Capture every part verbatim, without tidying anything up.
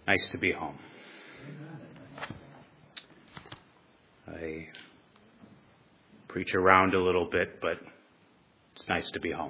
Nice to be home. I preach around a little bit, but it's nice to be home.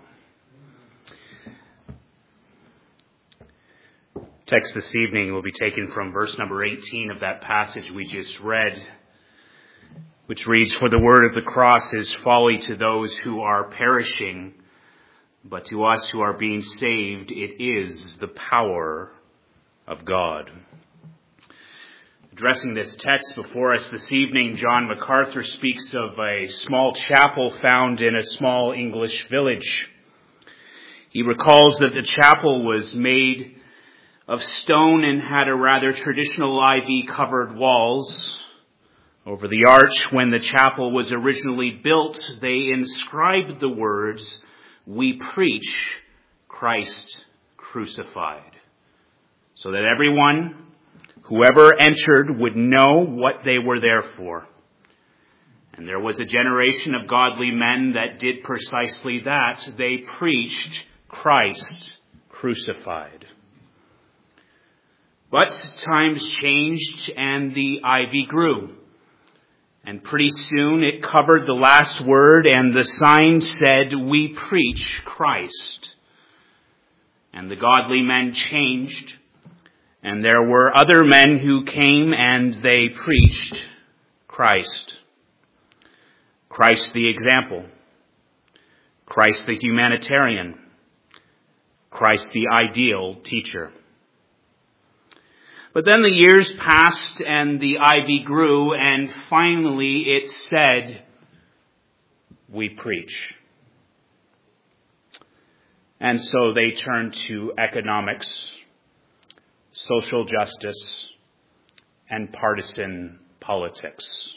Text this evening will be taken from verse number eighteen of that passage we just read, which reads, "For the word of the cross is folly to those who are perishing, but to us who are being saved, it is the power of God." Addressing this text before us this evening, John MacArthur speaks of a small chapel found in a small English village. He recalls that the chapel was made of stone and had a rather traditional ivy-covered walls. Over the arch, when the chapel was originally built, they inscribed the words, "We preach Christ crucified," so that everyone, whoever entered, would know what they were there for. And there was a generation of godly men that did precisely that. They preached Christ crucified. But times changed and the ivy grew. And pretty soon it covered the last word and the sign said, "We preach Christ." And the godly men changed. And there were other men who came and they preached Christ. Christ the example. Christ the humanitarian. Christ the ideal teacher. But then the years passed and the ivy grew and finally it said, "We preach." And so they turned to economics, social justice, and partisan politics.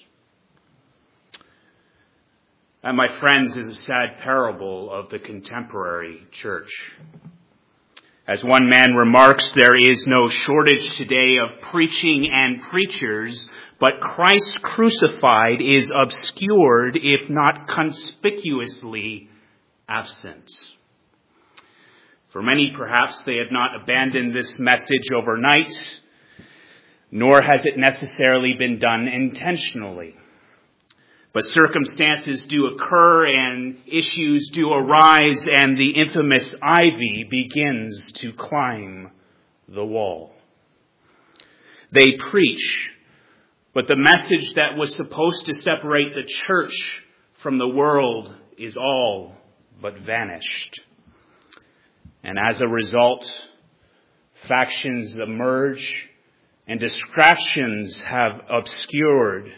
That, my friends, is a sad parable of the contemporary church. As one man remarks, there is no shortage today of preaching and preachers, but Christ crucified is obscured, if not conspicuously absent. For many, perhaps, they have not abandoned this message overnight, nor has it necessarily been done intentionally. But circumstances do occur and issues do arise, and the infamous ivy begins to climb the wall. They preach, but the message that was supposed to separate the church from the world is all but vanished. And as a result, factions emerge and distractions have obscured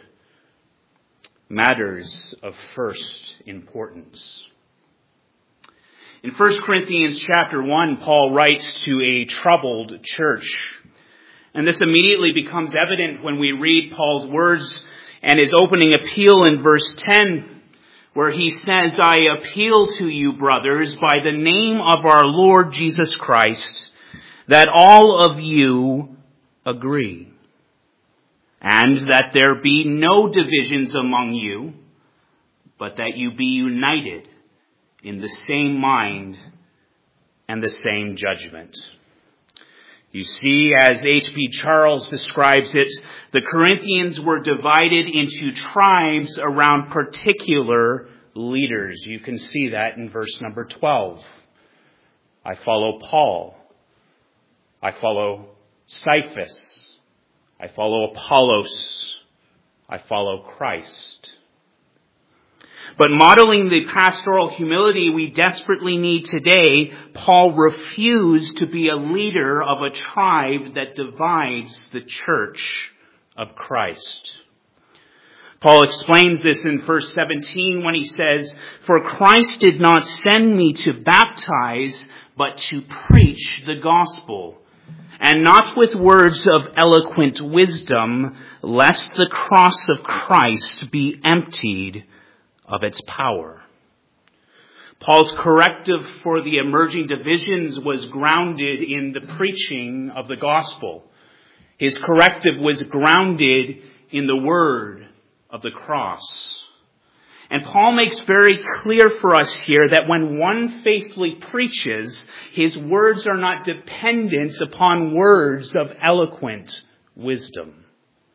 matters of first importance. In First Corinthians chapter one, Paul writes to a troubled church. And this immediately becomes evident when we read Paul's words and his opening appeal in verse ten, where he says, "I appeal to you, brothers, by the name of our Lord Jesus Christ, that all of you agree, and that there be no divisions among you, but that you be united in the same mind and the same judgment." You see, as H B Charles describes it, the Corinthians were divided into tribes around particular leaders. You can see that in verse number twelve. I follow Paul. I follow Cephas. I follow Apollos. I follow Christ. But modeling the pastoral humility we desperately need today, Paul refused to be a leader of a tribe that divides the church of Christ. Paul explains this in verse seventeen when he says, "For Christ did not send me to baptize, but to preach the gospel, and not with words of eloquent wisdom, lest the cross of Christ be emptied of its power." Paul's corrective for the emerging divisions was grounded in the preaching of the gospel. His corrective was grounded in the word of the cross. And Paul makes very clear for us here that when one faithfully preaches, his words are not dependent upon words of eloquent wisdom.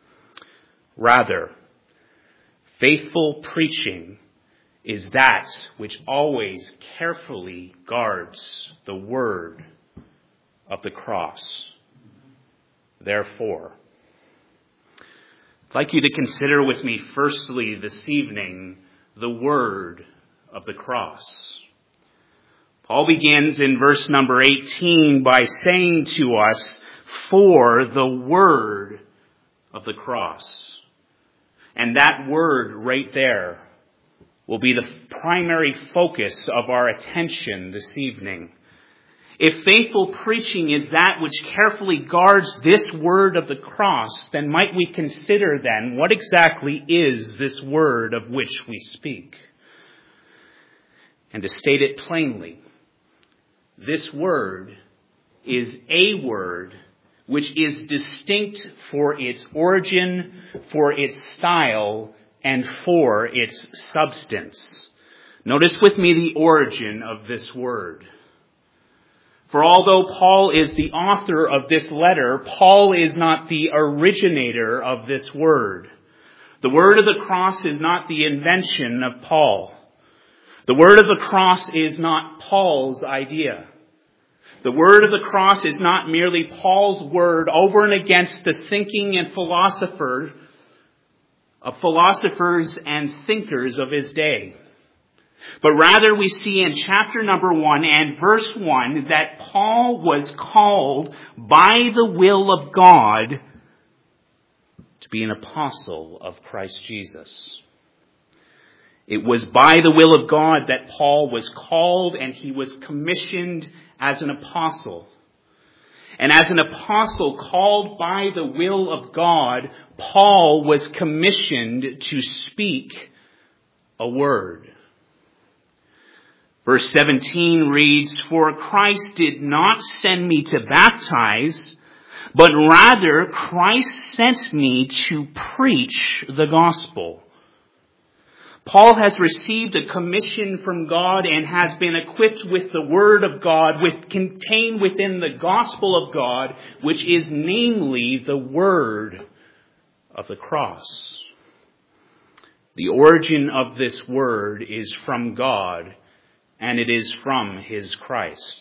Rather, faithful preaching is that which always carefully guards the word of the cross. Therefore, I'd like you to consider with me firstly this evening the word of the cross. Paul begins in verse number eighteen by saying to us, for the word of the cross. And that word right there will be the primary focus of our attention this evening. If faithful preaching is that which carefully guards this word of the cross, then might we consider then what exactly is this word of which we speak? And to state it plainly, this word is a word which is distinct for its origin, for its style, and for its substance. Notice with me the origin of this word. For although Paul is the author of this letter, Paul is not the originator of this word. The word of the cross is not the invention of Paul. The word of the cross is not Paul's idea. The word of the cross is not merely Paul's word over and against the thinking and philosophers of philosophers and thinkers of his day. But rather we see in chapter number one and verse one that Paul was called by the will of God to be an apostle of Christ Jesus. It was by the will of God that Paul was called and he was commissioned as an apostle. And as an apostle called by the will of God, Paul was commissioned to speak a word. Verse seventeen reads, for Christ did not send me to baptize, but rather Christ sent me to preach the gospel. Paul has received a commission from God and has been equipped with the word of God, with, contained within the gospel of God, which is namely the word of the cross. The origin of this word is from God, and it is from his Christ.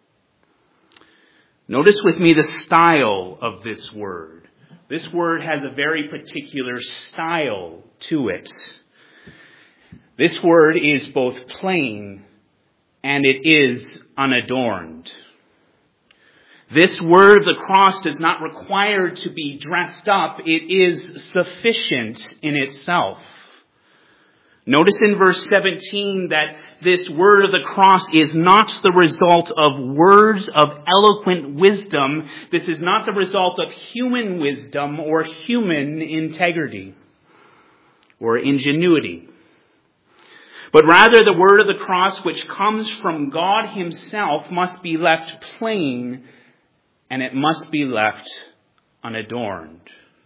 Notice with me the style of this word. This word has a very particular style to it. This word is both plain and it is unadorned. This word of the cross does not require to be dressed up. It is sufficient in itself. Notice in verse seventeen that this word of the cross is not the result of words of eloquent wisdom. This is not the result of human wisdom or human integrity or ingenuity. But rather the word of the cross, which comes from God himself, must be left plain and it must be left unadorned.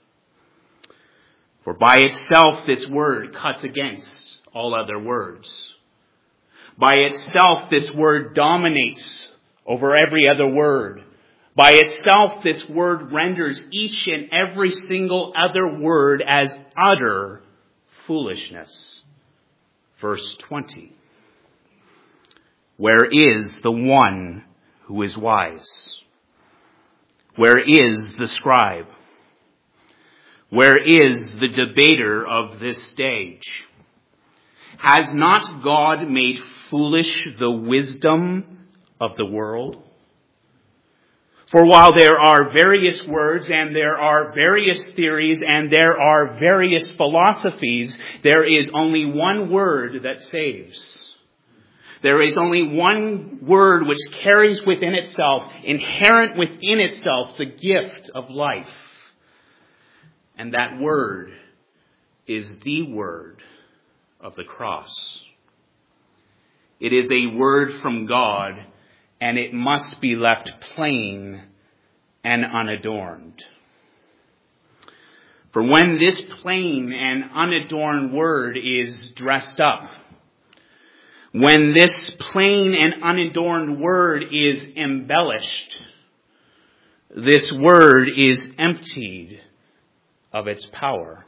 For by itself this word cuts against all other words. By itself this word dominates over every other word. By itself this word renders each and every single other word as utter foolishness. Verse twenty. Where is the one who is wise? Where is the scribe? Where is the debater of this stage? Has not God made foolish the wisdom of the world? For while there are various words and there are various theories and there are various philosophies, there is only one word that saves. There is only one word which carries within itself, inherent within itself, the gift of life. And that word is the word of the cross. It is a word from God, and it must be left plain and unadorned. For when this plain and unadorned word is dressed up, when this plain and unadorned word is embellished, this word is emptied of its power.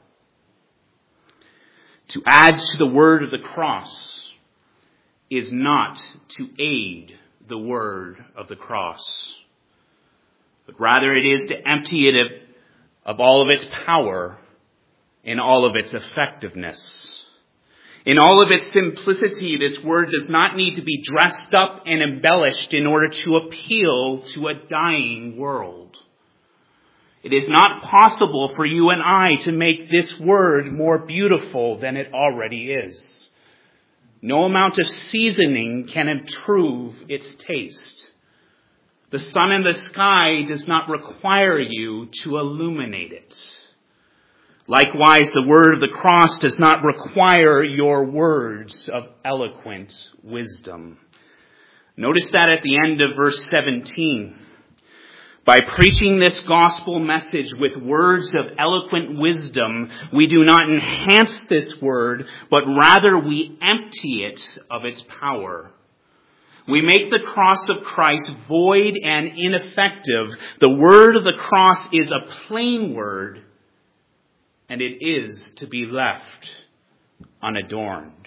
To add to the word of the cross is not to aid the word of the cross, but rather it is to empty it of, of all of its power and all of its effectiveness. In all of its simplicity, this word does not need to be dressed up and embellished in order to appeal to a dying world. It is not possible for you and I to make this word more beautiful than it already is. No amount of seasoning can improve its taste. The sun in the sky does not require you to illuminate it. Likewise, the word of the cross does not require your words of eloquent wisdom. Notice that at the end of verse seventeen. By preaching this gospel message with words of eloquent wisdom, we do not enhance this word, but rather we empty it of its power. We make the cross of Christ void and ineffective. The word of the cross is a plain word, and it is to be left unadorned.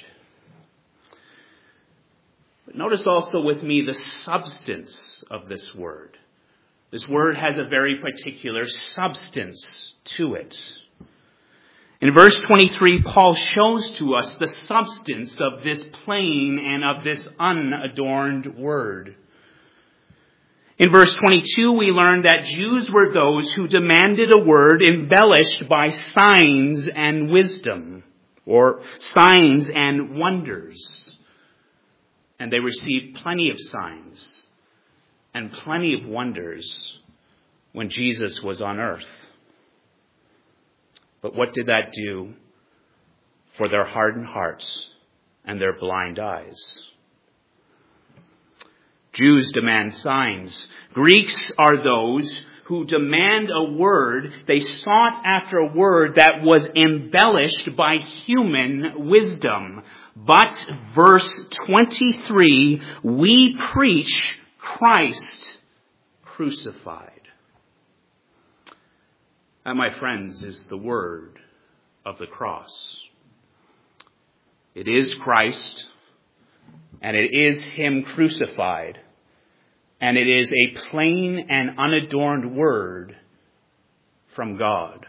But notice also with me the substance of this word. This word has a very particular substance to it. In verse twenty-three, Paul shows to us the substance of this plain and of this unadorned word. In verse twenty-two, we learn that Jews were those who demanded a word embellished by signs and wisdom, or signs and wonders. And they received plenty of signs and plenty of wonders when Jesus was on earth. But what did that do for their hardened hearts and their blind eyes? Jews demand signs. Greeks are those who demand a word. They sought after a word that was embellished by human wisdom. But verse twenty-three, we preach Christ crucified. That, my friends, is the word of the cross. It is Christ, and it is Him crucified, and it is a plain and unadorned word from God.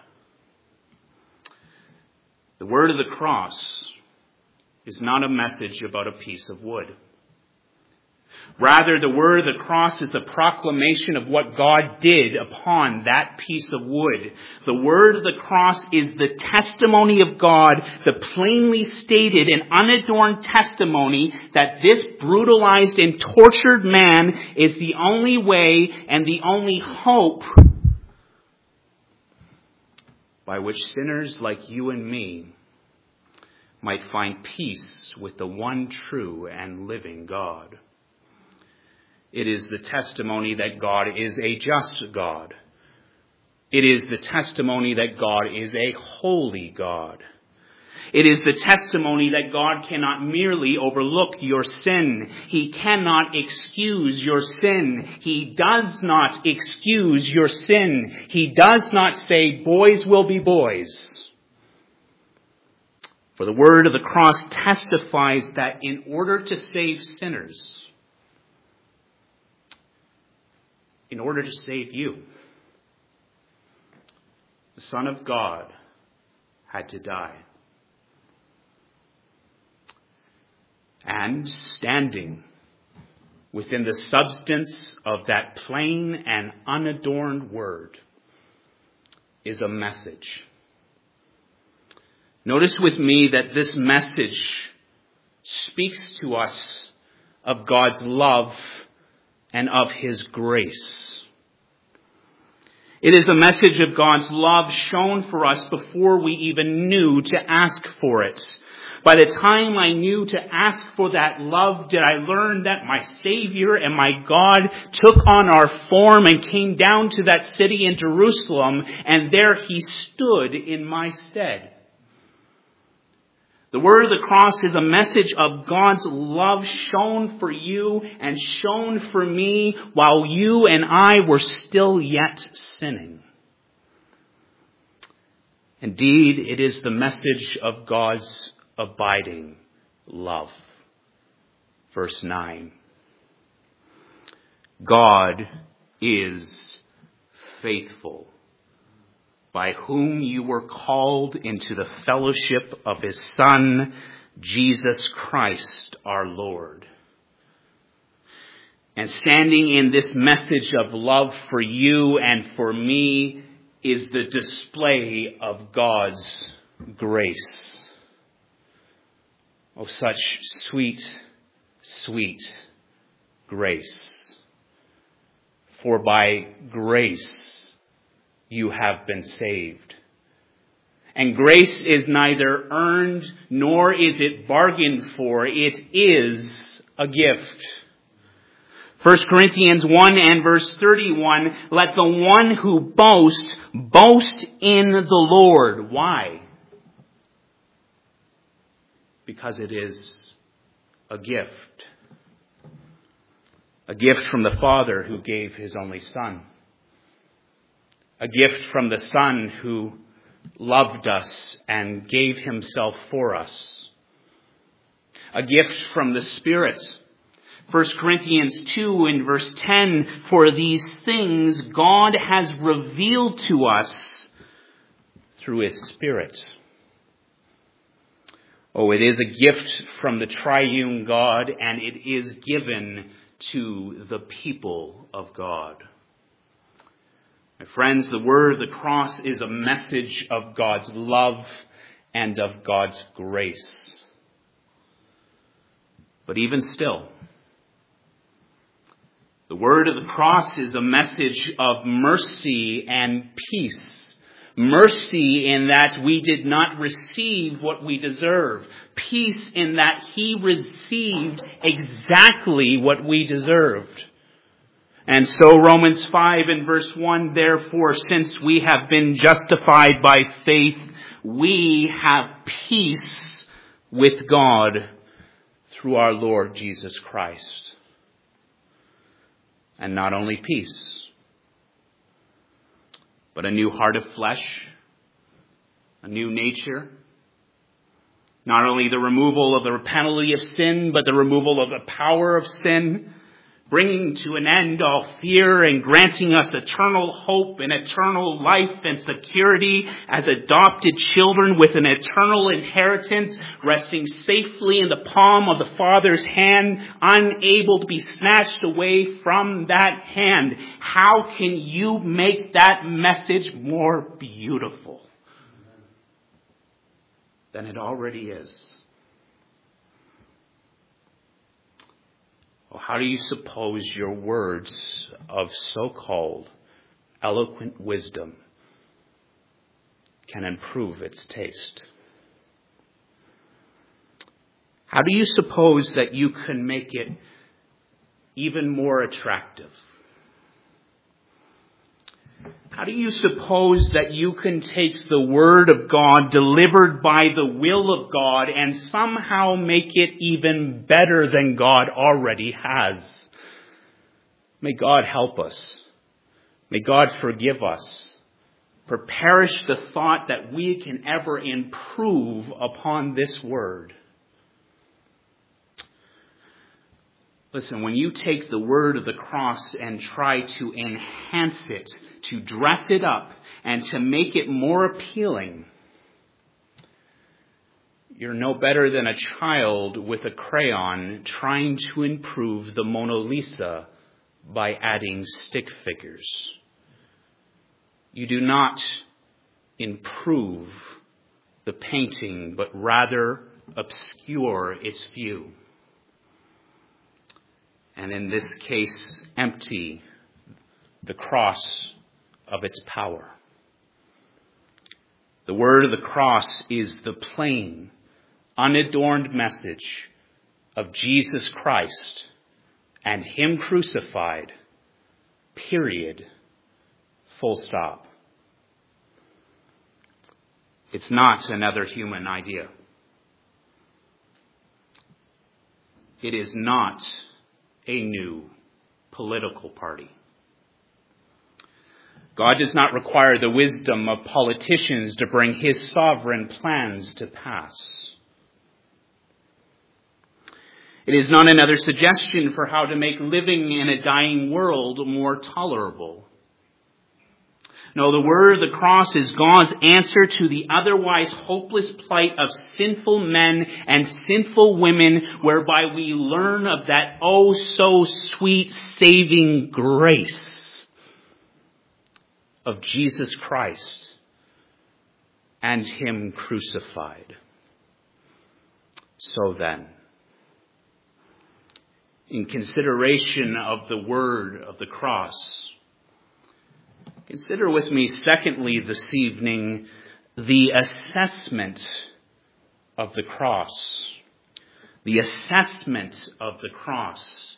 The word of the cross is not a message about a piece of wood. Rather, the word of the cross is a proclamation of what God did upon that piece of wood. The word of the cross is the testimony of God, the plainly stated and unadorned testimony that this brutalized and tortured man is the only way and the only hope by which sinners like you and me might find peace with the one true and living God. It is the testimony that God is a just God. It is the testimony that God is a holy God. It is the testimony that God cannot merely overlook your sin. He cannot excuse your sin. He does not excuse your sin. He does not say, boys will be boys. For the word of the cross testifies that in order to save sinners, in order to save you, the Son of God had to die. And standing within the substance of that plain and unadorned word is a message. Notice with me that this message speaks to us of God's love and of His grace. It is a message of God's love shown for us before we even knew to ask for it. By the time I knew to ask for that love, did I learn that my Savior and my God took on our form and came down to that city in Jerusalem, and there he stood in my stead. The word of the cross is a message of God's love shown for you and shown for me while you and I were still yet sinning. Indeed, it is the message of God's abiding love. Verse nine. God is faithful, by whom you were called into the fellowship of his Son, Jesus Christ our Lord. And standing in this message of love for you and for me is the display of God's grace. Oh, such sweet, sweet grace. For by grace you have been saved. And grace is neither earned nor is it bargained for. It is a gift. First Corinthians one and verse thirty-one, let the one who boasts, boast in the Lord. Why? Because it is a gift. A gift from the Father who gave his only Son. A gift from the Son who loved us and gave himself for us. A gift from the Spirit. First Corinthians two in verse ten, for these things God has revealed to us through his Spirit. Oh, it is a gift from the triune God, and it is given to the people of God. My friends, the word of the cross is a message of God's love and of God's grace. But even still, the word of the cross is a message of mercy and peace. Mercy in that we did not receive what we deserve. Peace in that he received exactly what we deserved. And so Romans five and verse one, therefore, since we have been justified by faith, we have peace with God through our Lord Jesus Christ. And not only peace, but a new heart of flesh, a new nature. Not only the removal of the penalty of sin, but the removal of the power of sin, bringing to an end all fear and granting us eternal hope and eternal life and security as adopted children with an eternal inheritance, resting safely in the palm of the Father's hand, unable to be snatched away from that hand. How can you make that message more beautiful than it already is? How do you suppose your words of so-called eloquent wisdom can improve its taste? How do you suppose that you can make it even more attractive? How do you suppose that you can take the word of God delivered by the will of God and somehow make it even better than God already has? May God help us. May God forgive us. For perish the thought that we can ever improve upon this word. Listen, when you take the word of the cross and try to enhance it, to dress it up, and to make it more appealing, you're no better than a child with a crayon trying to improve the Mona Lisa by adding stick figures. You do not improve the painting, but rather obscure its view. And in this case, empty the cross of its power. The word of the cross is the plain, unadorned message of Jesus Christ and Him crucified, period, full stop. It's not another human idea. It is not a new political party. God does not require the wisdom of politicians to bring His sovereign plans to pass. It is not another suggestion for how to make living in a dying world more tolerable. No, the word of the cross is God's answer to the otherwise hopeless plight of sinful men and sinful women, whereby we learn of that oh so sweet saving grace of Jesus Christ and Him crucified. So then, in consideration of the word of the cross, consider with me, secondly, this evening, the assessment of the cross. The assessment of the cross.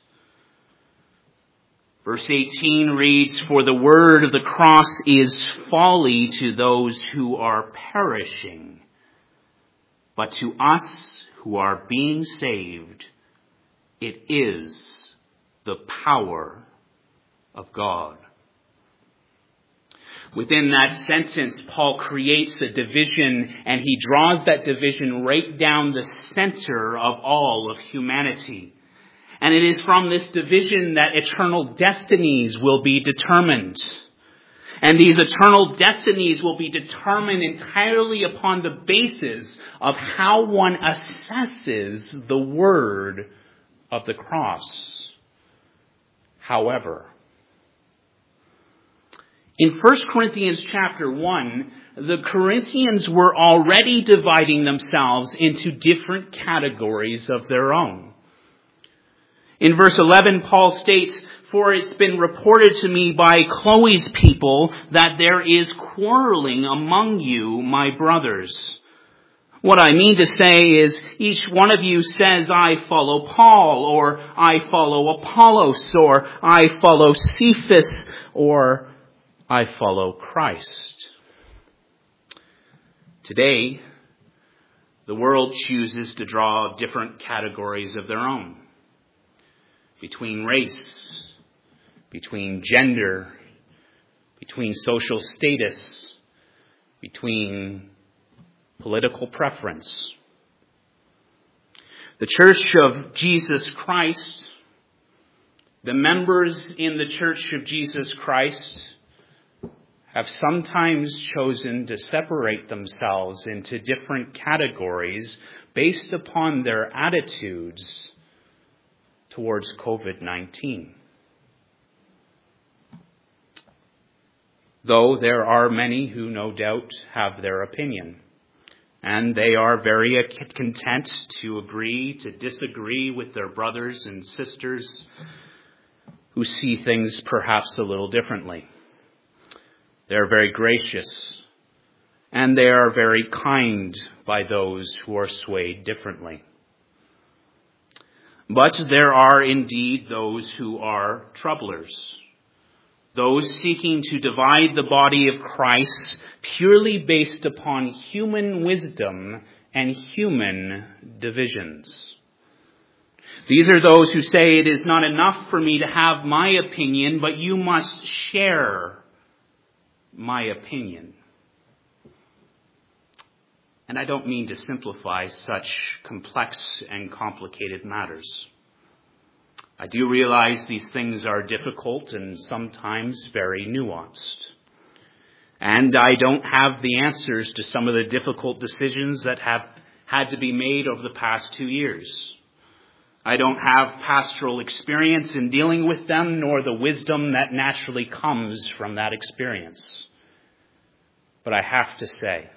Verse eighteen reads, "For the word of the cross is folly to those who are perishing, but to us who are being saved, it is the power of God." Within that sentence, Paul creates a division, and he draws that division right down the center of all of humanity. And it is from this division that eternal destinies will be determined. And these eternal destinies will be determined entirely upon the basis of how one assesses the word of the cross. However, in First Corinthians chapter one, the Corinthians were already dividing themselves into different categories of their own. In verse eleven, Paul states, "For it's been reported to me by Chloe's people that there is quarreling among you, my brothers." What I mean to say is, each one of you says, "I follow Paul," or "I follow Apollos," or "I follow Cephas," or "I follow Christ." Today, the world chooses to draw different categories of their own. Between race, between gender, between social status, between political preference. The Church of Jesus Christ, the members in the Church of Jesus Christ, have sometimes chosen to separate themselves into different categories based upon their attitudes towards covid nineteen. Though there are many who no doubt have their opinion, and they are very content to agree to disagree with their brothers and sisters who see things perhaps a little differently. They're very gracious, and they are very kind by those who are swayed differently. But there are indeed those who are troublers, those seeking to divide the body of Christ purely based upon human wisdom and human divisions. These are those who say, "It is not enough for me to have my opinion, but you must share my opinion." And I don't mean to simplify such complex and complicated matters. I do realize these things are difficult and sometimes very nuanced. And I don't have the answers to some of the difficult decisions that have had to be made over the past two years. I don't have pastoral experience in dealing with them, nor the wisdom that naturally comes from that experience. But I have to say,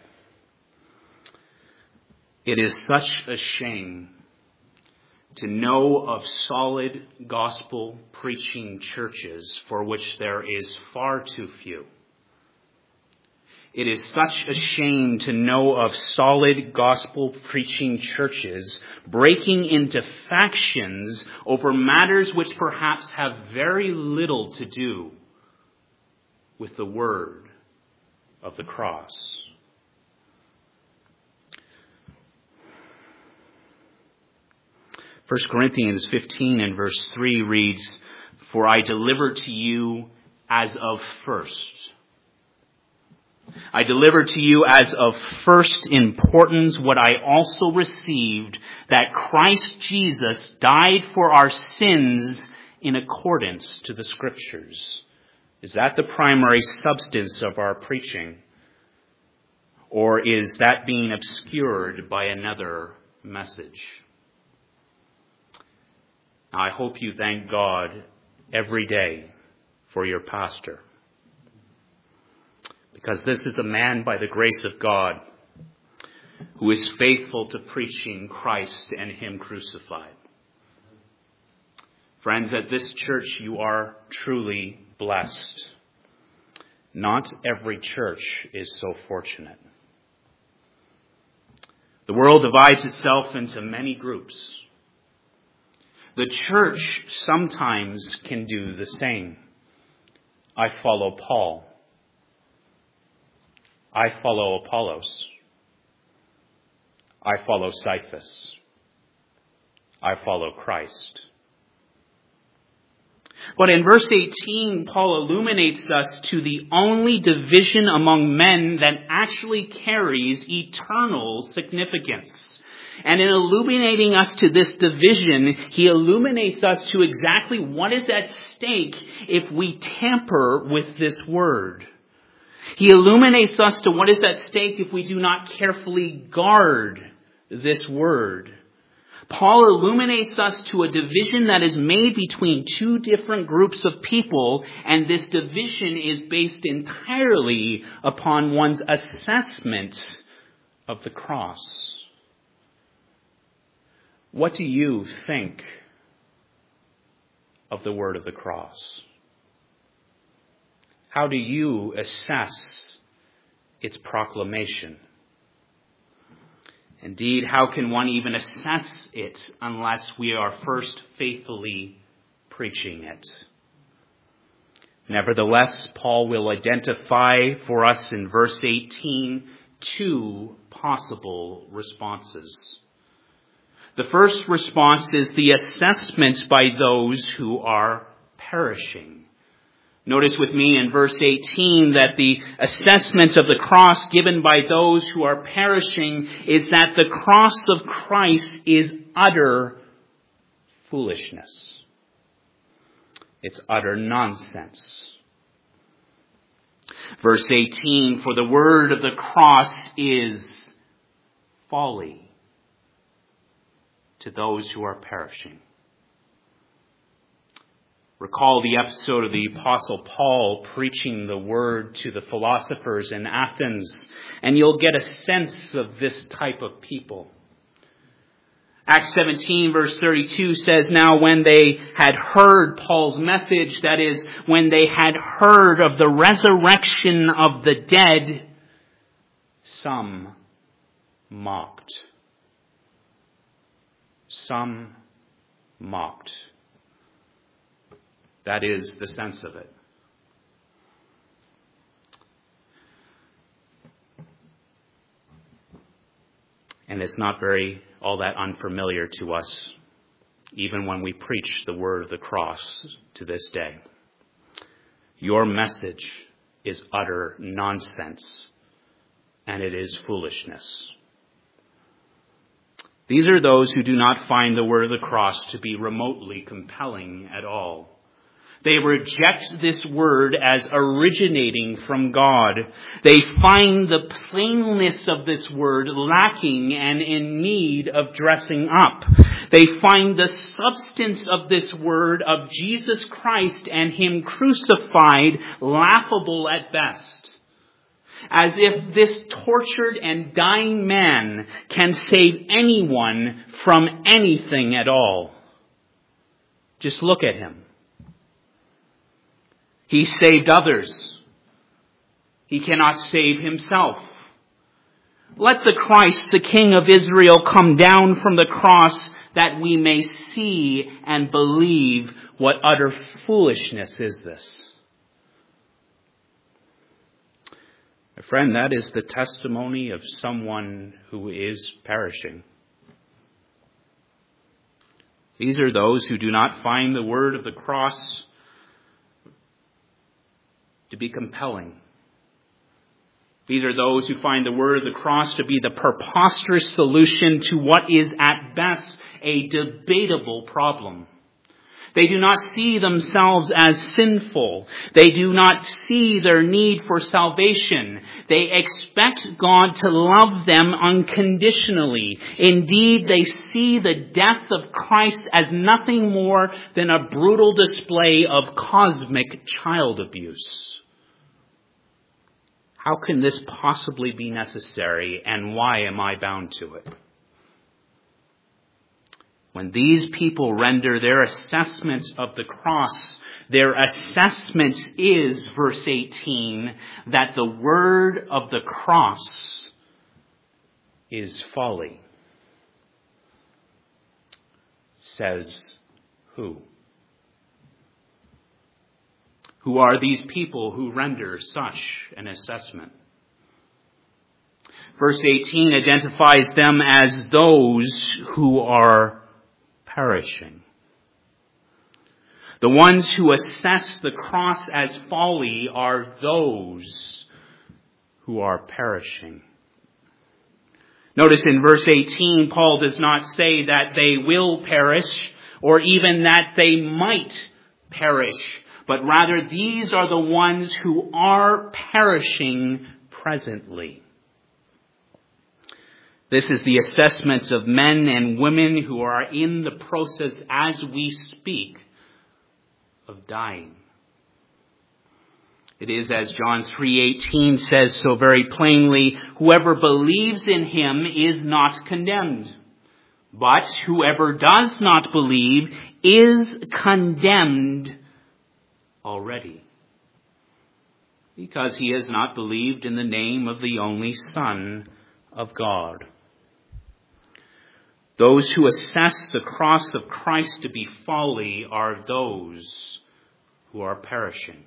it is such a shame to know of solid gospel preaching churches for which there is far too few. It is such a shame to know of solid gospel-preaching churches breaking into factions over matters which perhaps have very little to do with the word of the cross. First Corinthians fifteen and verse three reads, "For I delivered to you as of first. I delivered to you as of first importance what I also received, that Christ Jesus died for our sins in accordance to the Scriptures." Is that the primary substance of our preaching? Or is that being obscured by another message? Now, I hope you thank God every day for your pastor, because this is a man by the grace of God who is faithful to preaching Christ and Him crucified. Friends, at this church you are truly blessed. Not every church is so fortunate. The world divides itself into many groups. The church sometimes can do the same. I follow Paul. I follow Apollos. I follow Cephas. I follow Christ. But in verse eighteen, Paul illuminates us to the only division among men that actually carries eternal significance. And in illuminating us to this division, he illuminates us to exactly what is at stake if we tamper with this word. He illuminates us to what is at stake if we do not carefully guard this word. Paul illuminates us to a division that is made between two different groups of people, and this division is based entirely upon one's assessment of the cross. What do you think of the word of the cross? How do you assess its proclamation? Indeed, how can one even assess it unless we are first faithfully preaching it? Nevertheless, Paul will identify for us in verse eighteen two possible responses. The first response is the assessment by those who are perishing. Notice with me in verse eighteen that the assessment of the cross given by those who are perishing is that the cross of Christ is utter foolishness. It's utter nonsense. Verse eighteen, "For the word of the cross is folly to those who are perishing." Recall the episode of the Apostle Paul preaching the word to the philosophers in Athens, and you'll get a sense of this type of people. Acts seventeen verse thirty-two says, "Now when they had heard Paul's message," that is, when they had heard of the resurrection of the dead, some mocked. Some mocked. That is the sense of it. And it's not very all that unfamiliar to us, even when we preach the word of the cross to this day. Your message is utter nonsense, and it is foolishness. These are those who do not find the word of the cross to be remotely compelling at all. They reject this word as originating from God. They find the plainness of this word lacking and in need of dressing up. They find the substance of this word of Jesus Christ and Him crucified laughable at best. As if this tortured and dying man can save anyone from anything at all. Just look at him. He saved others. He cannot save himself. Let the Christ, the King of Israel, come down from the cross that we may see and believe what utter foolishness is this. My friend, that is the testimony of someone who is perishing. These are those who do not find the word of the cross to be compelling. These are those who find the word of the cross to be the preposterous solution to what is at best a debatable problem. They do not see themselves as sinful. They do not see their need for salvation. They expect God to love them unconditionally. Indeed, they see the death of Christ as nothing more than a brutal display of cosmic child abuse. How can this possibly be necessary, and why am I bound to it? When these people render their assessment of the cross, their assessment is, verse eighteen, that the word of the cross is folly. Says who? Who are these people who render such an assessment? Verse eighteen identifies them as those who are perishing. The ones who assess the cross as folly are those who are perishing. Notice in verse eighteen, Paul does not say that they will perish or even that they might perish, but rather these are the ones who are perishing presently. This is the assessment of men and women who are in the process as we speak of dying. It is as John three eighteen says so very plainly, whoever believes in him is not condemned. But whoever does not believe is condemned already, because he has not believed in the name of the only Son of God. Those who assess the cross of Christ to be folly are those who are perishing.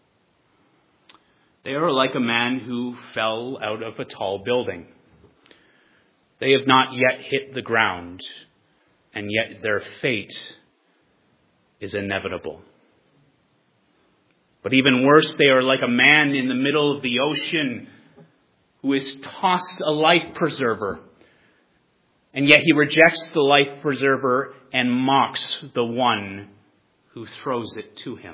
They are like a man who fell out of a tall building. They have not yet hit the ground, and yet their fate is inevitable. But even worse, they are like a man in the middle of the ocean who is tossed a life preserver, and yet he rejects the life preserver and mocks the one who throws it to him.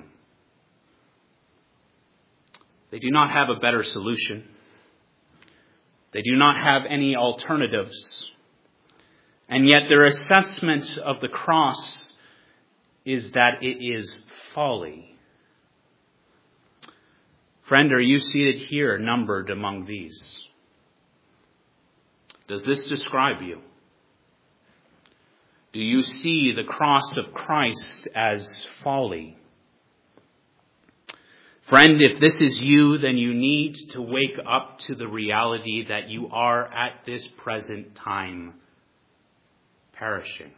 They do not have a better solution. They do not have any alternatives. And yet their assessment of the cross is that it is folly. Friend, are you seated here, numbered among these? Does this describe you? Do you see the cross of Christ as folly? Friend, if this is you, then you need to wake up to the reality that you are at this present time perishing.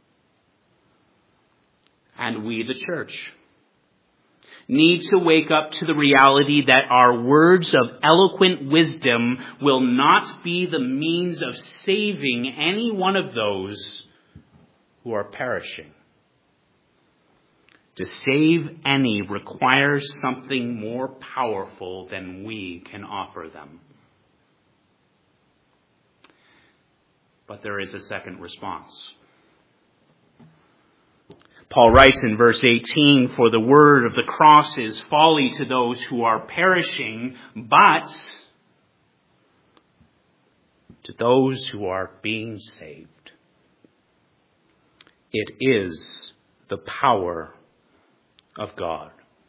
And we, the church, need to wake up to the reality that our words of eloquent wisdom will not be the means of saving any one of those who are perishing. To save any requires something more powerful than we can offer them. But there is a second response. Paul writes in verse eighteen, for the word of the cross is folly to those who are perishing, but to those who are being saved, it is the power of God.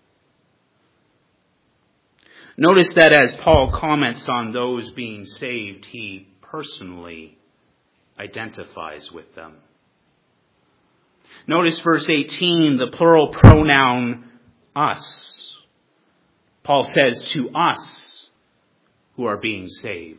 Notice that as Paul comments on those being saved, he personally identifies with them. Notice verse eighteen, the plural pronoun us. Paul says to us, who are being saved.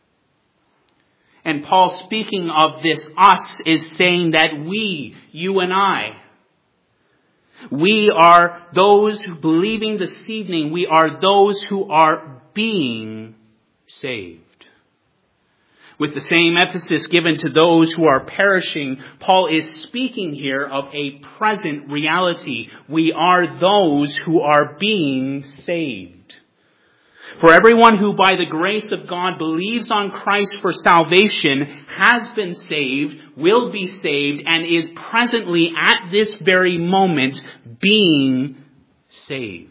And Paul, speaking of this us, is saying that we, you and I, we are those who, believing this evening, we are those who are being saved. With the same emphasis given to those who are perishing, Paul is speaking here of a present reality. We are those who are being saved. For everyone who by the grace of God believes on Christ for salvation has been saved, will be saved, and is presently at this very moment being saved.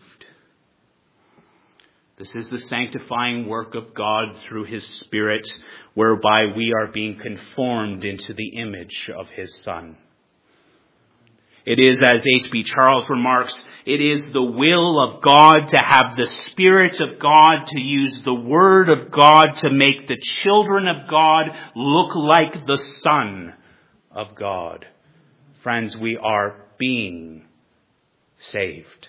This is the sanctifying work of God through His Spirit, whereby we are being conformed into the image of His Son. It is, as H B Charles remarks, it is the will of God to have the Spirit of God, to use the Word of God to make the children of God look like the Son of God. Friends, we are being saved.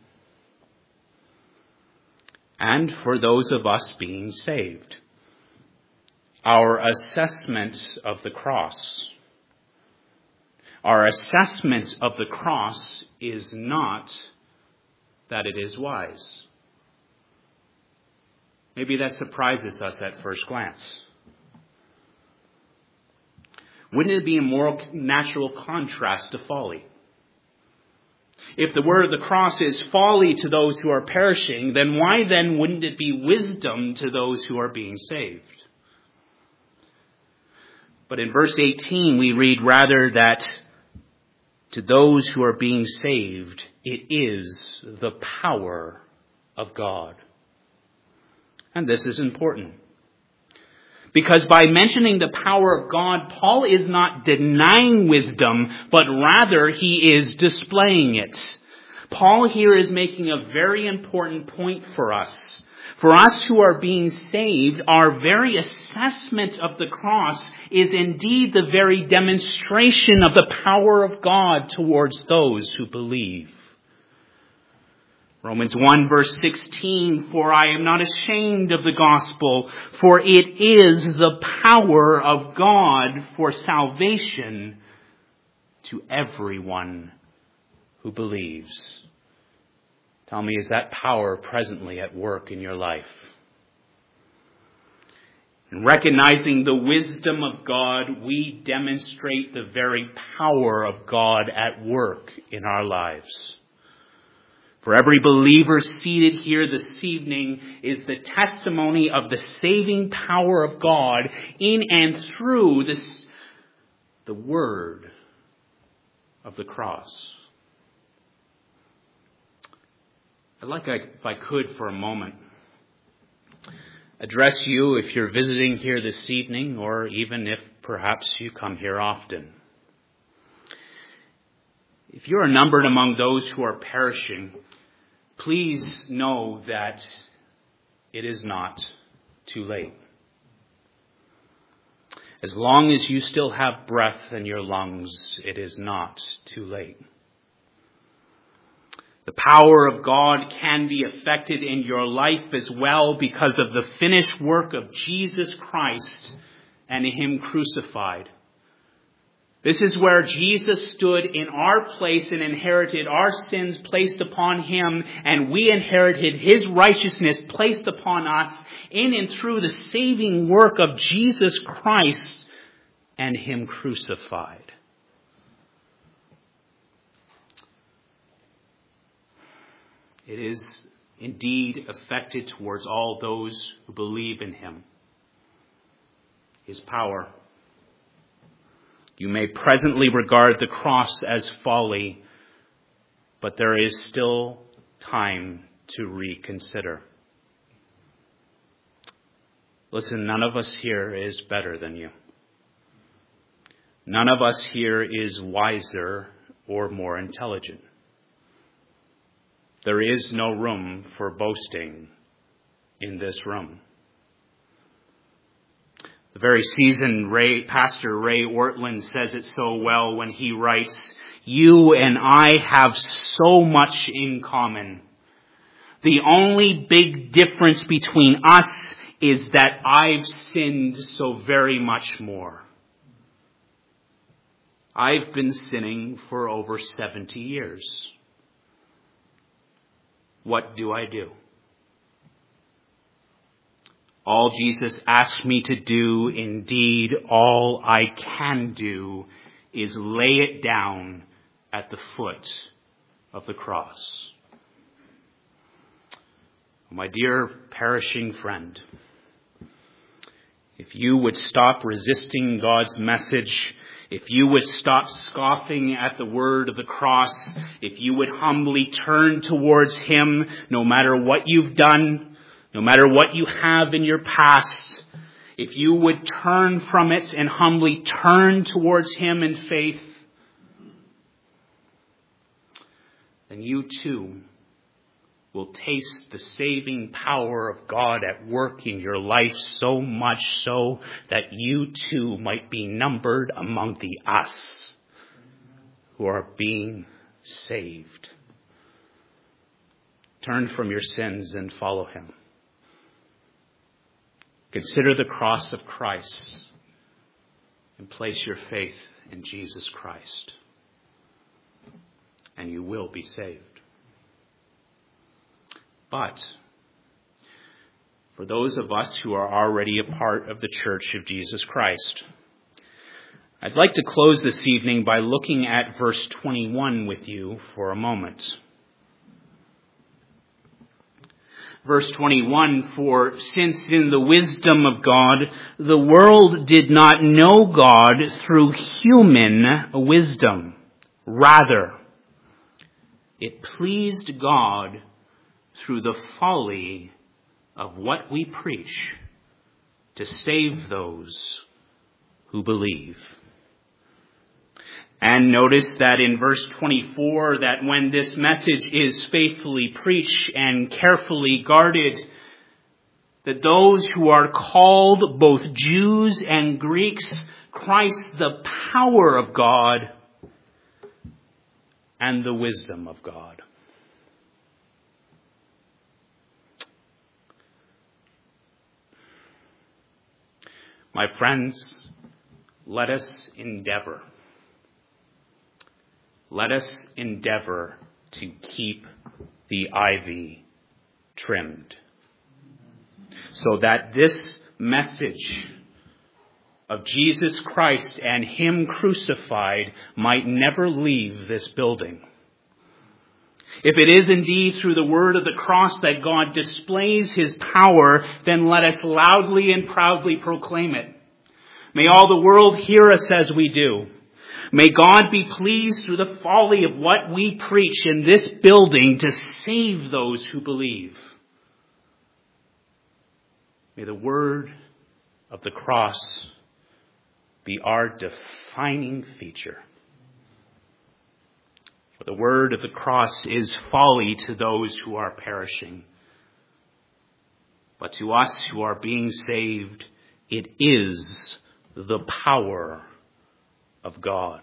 And for those of us being saved, our assessment of the cross, our assessment of the cross is not that it is wise. Maybe that surprises us at first glance. Wouldn't it be a moral natural contrast to folly? If the word of the cross is folly to those who are perishing, then why then wouldn't it be wisdom to those who are being saved? But in verse eighteen we read rather that to those who are being saved, it is the power of God. And this is important. Because by mentioning the power of God, Paul is not denying wisdom, but rather he is displaying it. Paul here is making a very important point for us. For us who are being saved, our very assessment of the cross is indeed the very demonstration of the power of God towards those who believe. Romans one verse sixteen, for I am not ashamed of the gospel, for it is the power of God for salvation to everyone who believes. Tell me, is that power presently at work in your life? In recognizing the wisdom of God, we demonstrate the very power of God at work in our lives. For every believer seated here this evening is the testimony of the saving power of God in and through this, the word of the cross. I'd like, if I could, for a moment, address you if you're visiting here this evening, or even if perhaps you come here often. If you are numbered among those who are perishing, please know that it is not too late. As long as you still have breath in your lungs, it is not too late. The power of God can be effected in your life as well because of the finished work of Jesus Christ and Him crucified. This is where Jesus stood in our place and inherited our sins placed upon Him, and we inherited His righteousness placed upon us in and through the saving work of Jesus Christ and Him crucified. It is indeed effected towards all those who believe in Him. His power. You may presently regard the cross as folly, but there is still time to reconsider. Listen, none of us here is better than you. None of us here is wiser or more intelligent. There is no room for boasting in this room. The very seasoned Ray, Pastor Ray Ortlund says it so well when he writes, "You and I have so much in common. The only big difference between us is that I've sinned so very much more. I've been sinning for over seventy years. What do I do? All Jesus asks me to do, indeed all I can do, is lay it down at the foot of the cross. My dear perishing friend, if you would stop resisting God's message, if you would stop scoffing at the word of the cross, if you would humbly turn towards Him, no matter what you've done, no matter what you have in your past, if you would turn from it and humbly turn towards Him in faith, then you too will taste the saving power of God at work in your life, so much so that you too might be numbered among the us who are being saved. Turn from your sins and follow Him. Consider the cross of Christ and place your faith in Jesus Christ, and you will be saved. But for those of us who are already a part of the Church of Jesus Christ, I'd like to close this evening by looking at verse twenty-one with you for a moment. Verse twenty-one, for since in the wisdom of God, the world did not know God through human wisdom. Rather, it pleased God through the folly of what we preach to save those who believe. And notice that in verse twenty-four, that when this message is faithfully preached and carefully guarded, that those who are called, both Jews and Greeks, Christ the power of God and the wisdom of God. My friends, let us endeavor. Let us endeavor to keep the ivy trimmed, so that this message of Jesus Christ and Him crucified might never leave this building. If it is indeed through the word of the cross that God displays His power, then let us loudly and proudly proclaim it. May all the world hear us as we do. May God be pleased through the folly of what we preach in this building to save those who believe. May the word of the cross be our defining feature. For the word of the cross is folly to those who are perishing. But to us who are being saved, it is the power of God.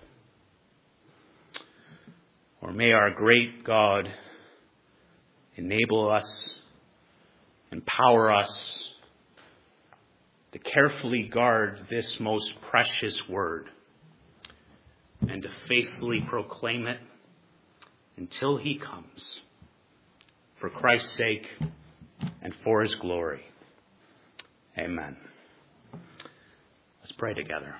Or may our great God enable us, empower us to carefully guard this most precious word and to faithfully proclaim it until He comes, for Christ's sake and for His glory. Amen. Let's pray together.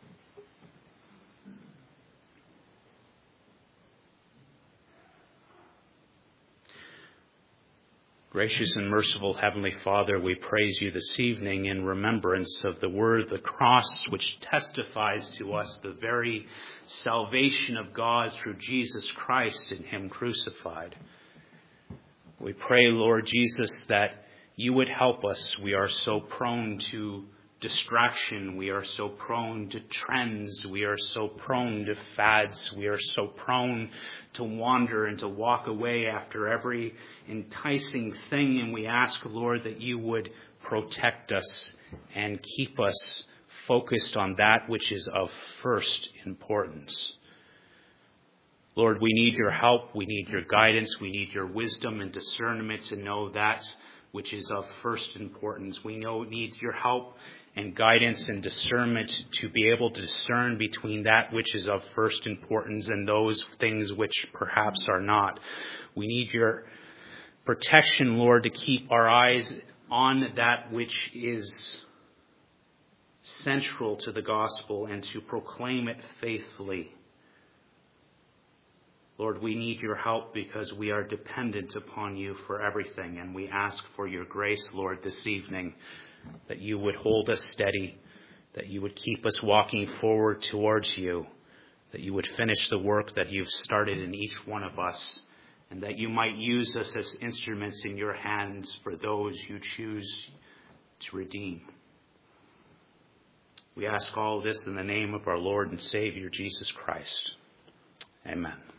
Gracious and merciful Heavenly Father, we praise You this evening in remembrance of the word of the cross, which testifies to us the very salvation of God through Jesus Christ and Him crucified. We pray, Lord Jesus, that You would help us. We are so prone to distraction. We are so prone to trends. We are so prone to fads. We are so prone to wander and to walk away after every enticing thing. And we ask, Lord, that You would protect us and keep us focused on that which is of first importance. Lord, we need Your help. We need Your guidance. We need Your wisdom and discernment to know that which is of first importance. We know need your help and guidance and discernment to be able to discern between that which is of first importance and those things which perhaps are not. We need your protection, Lord, to keep our eyes on that which is central to the gospel and to proclaim it faithfully. Lord, we need your help because we are dependent upon you for everything, and we ask for your grace, Lord, this evening, that you would hold us steady, that you would keep us walking forward towards you, that you would finish the work that you've started in each one of us, and that you might use us as instruments in your hands for those you choose to redeem. We ask all this in the name of our Lord and Savior, Jesus Christ. Amen.